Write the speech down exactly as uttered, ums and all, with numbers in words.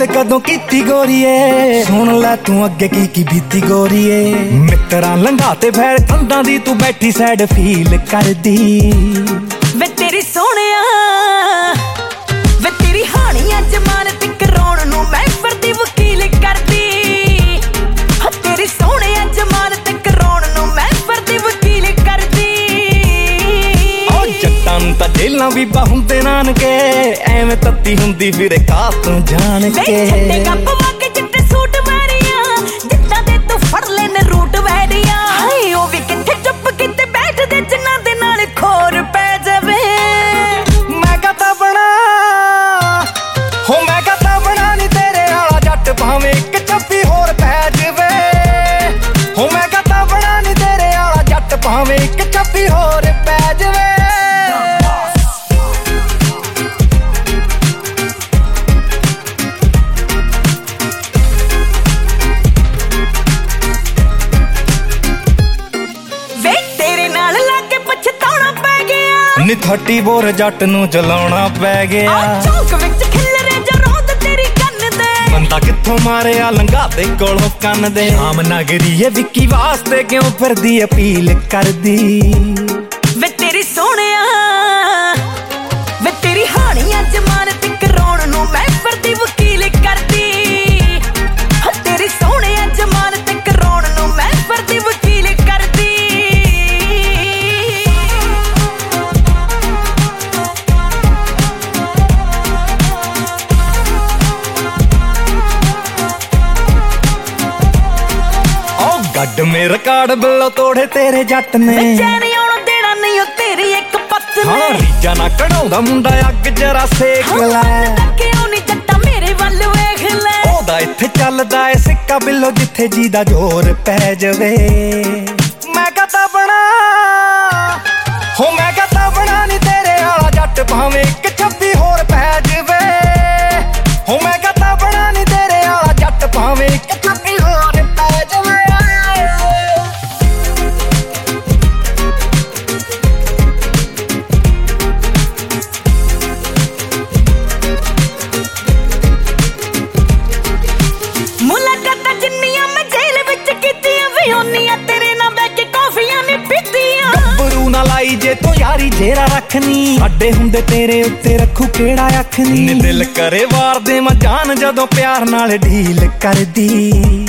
ਗੱਲ ਕਦੋਂ ਕੀਤੀ ਗੋਰੀਏ, ਸੁਣ ਲੈ ਤੂੰ ਅੱਗੇ ਕੀ ਕੀ ਬੀਤੀ ਗੋਰੀਏ। ਮਿੱਤਰਾਂ ਲੰਘਾ ਤੇ ਫੈਰ ਕੰਧਾਂ ਦੀ ਤੂੰ ਬੈਠੀ ਸੈਡ ਫੀਲ ਕਰਦੀ ਵੇ ਤੇਰੀ ਸੋਹਣਿਆ ਵੇ ਤੇਰੀ ਹਾਣੀਆਂ ਜ਼ਮਾਨਤ ਕਰਾਉਣ ਨੂੰ ਮੈਂ ਫਿਰਦੀ ਵਕੀਲ ਕਰਦੀ। ਹੋ ਤੇਰੀ ਸੋਹਣਿਆ ਜ਼ਮਾਨਤ ਕਰਾਉਣ ਨੂੰ ਮੈਂ ਫਿਰਦੀ ਵਕੀਲ ਕਰਦੀ। ਓ ਜੱਟਾਂ ਨੂੰ ਤਾਂ ਜੇਲਾਂ ਵੀ ਹੁੰਦੇ ਨਾਨਕੇ, ਐਵੇਂ ਤੱਤੀ ਹੁੰਦੀ ਫਿਰੇ ਕਾ ਤੂੰ ਜਾਣ ਕੇ। ਵੇ ਗੱਪ ਵਗ ਚਿੱਟੇ ਸੂਟ ਵੈਰੀਆਂ, ਜਿੱਦਾਂ ਦੇ ਤੂੰ ਫੜ ਲੈਨੇ ਰੂਟ ਵੈਰੀਆਂ। ਹਾਏ ਉਹ ਵੀ ਕਿੱਥੇ ਚੁੱਪ ਕਿਤੇ ਬੈਠਦੇ ਜਿਨ੍ਹਾਂ ਦੇ ਨਾਲ ਖੋਰ ਪੈ ਜਾਵੇ। ਮੈਂ ਕਹਤਾ ਬਣਾ ਹੋ ਮੈਂ ਕਹਤਾ ਬਣਾ ਨੀ ਤੇਰੇ ਵਾਲਾ ਜੱਟ, ਭਾਵੇਂ ਇੱਕ ਚੱਪੀ ਹੋਰ ਪੈ ਜਾਵੇ। ਹੋ ਮੈਂ ਕਹਤਾ ਬਣਾ ਨੀ ਤੇਰੇ ਵਾਲਾ ਜੱਟ, ਭਾਵੇਂ ਇੱਕ ਚੱਪੀ ਹੋਰ ਪੈ ਜਾਵੇ। ਨੀ ਥੱਟੀ ਬੋਰ ਜੱਟ ਨੂੰ ਚਲਾਉਣਾ ਪੈ ਗਿਆ। ਚੌਕ ਵਿੱਚ ਖਿਲਰੇ ਜਰੋਦ ਤੇਰੀ ਕੰਨ ਦੇ, ਬੰਦਾ ਕਿੱਥੋਂ ਮਾਰਿਆ ਲੰਘਾ ਦੇ ਕੋਲੋਂ ਕੰਨ ਦੇ। ਆਮ ਨਗਰੀ ਏ ਵਿੱਕੀ ਵਾਸਤੇ ਕਿਉਂ ਫਿਰਦੀ ਅਪੀਲ ਕਰਦੀ। ਵੇ ਤੇਰੀ ਸੋਹਣਿਆ ਵੇ ਤੇਰੀ ਹਾਣੀਆਂ ਜ਼ਮਾਨਤ ਕਰਾਉਣ ਨੂੰ ਮੈਂ ਫਿਰਦੀ ਵਕੀਲ ਕਰਦੀ। ਹੋ ਤੇਰੀ ਸੋਹਣਿਆ ਜ਼ਮਾਨਤ ਕਰਾਉਣ ਨੂੰ ਮੈਂ ਫਿਰਦੀ ਵਕੀਲ ਕਰਦੀ। ਗੱਡ ਮੇ ਰਿਕਾਰਡ ਬਿੱਲੋ ਤੋੜੇ ਤੇਰੇ ਜੱਟ ਨੇ, ਚੈਨ ਆਉਣ ਦੇਣਾ ਨਹੀਂ ਉਹ ਤੇਰੀ ਇੱਕ ਪੱਤ ਨੇ। ਹਾਂ ਰੀਜਾ ਨਾ ਕਢਾਉਂਦਾ ਮੁੰਡਾ ਅੱਗ ਜਰਾ ਸੇਕ ਲੈ। ਕਿਉਂ ਨੀ ਜੱਟਾ ਮੇਰੇ ਵੱਲ ਵੇਖ ਲੈ, ਉਹਦਾ ਇੱਥੇ ਚੱਲਦਾ ਏ ਸਿੱਕਾ ਬਿੱਲੋ ਜਿੱਥੇ ਜੀ ਦਾ ਜ਼ੋਰ ਪੈ ਜਾਵੇ। ਮੈਂ ਕਹਤਾ ਬਣਾ ਹੋ ਮੈਂ ਕਹਤਾ ਬਣਾ ਨੀ ਤੇਰੇ ਵਾਲਾ ਜੱਟ, ਭਾਵੇਂ ਇੱਕ ਛੱਬੀ ਹੋਰ ਪੈ ਜਾਵੇ। ਹੋ ਮੈਂ ਕਹਤਾ ਬਣਾ ਨੀ ਤੇਰੇ ਵਾਲਾ ਜੱਟ, ਭਾਵੇਂ ਇੱਕ ਛੱਬੀ ਹੋਰ ਪੈ ਜਾਵੇ। ਮੁਲਾਕਾਤਾਂ ਜਿੰਨੀਆਂ ਮੈਂ ਜੇਲ੍ਹ ਵਿੱਚ ਕੀਤੀਆਂ ਵੀ ਓਨੀਆਂ ਤੇਰੇ ਨਾਲ ਬਹਿ ਕੇ ਕੌਫੀਆਂ ਨੀ ਪੀਤੀਆਂ। ਗੱਭਰੂ ਨਾ ਲਾਈ ਜੇ ਤੂੰ ਯਾਰੀ ਜੇਰਾ ਰੱਖਣੀ, ਅੱਡੇ ਹੁੰਦੇ ਤੇਰੇ ਉੱਤੇ ਰੱਖੂ ਕਿਹੜਾ ਅੱਖ ਨੀ। ਦਿਲ ਕਰੇ ਵਾਰ ਦੇ ਮੈਂ ਜਾਨ ਜਦੋਂ ਪਿਆਰ ਨਾਲ ਢੀਲ ਕਰਦੀ।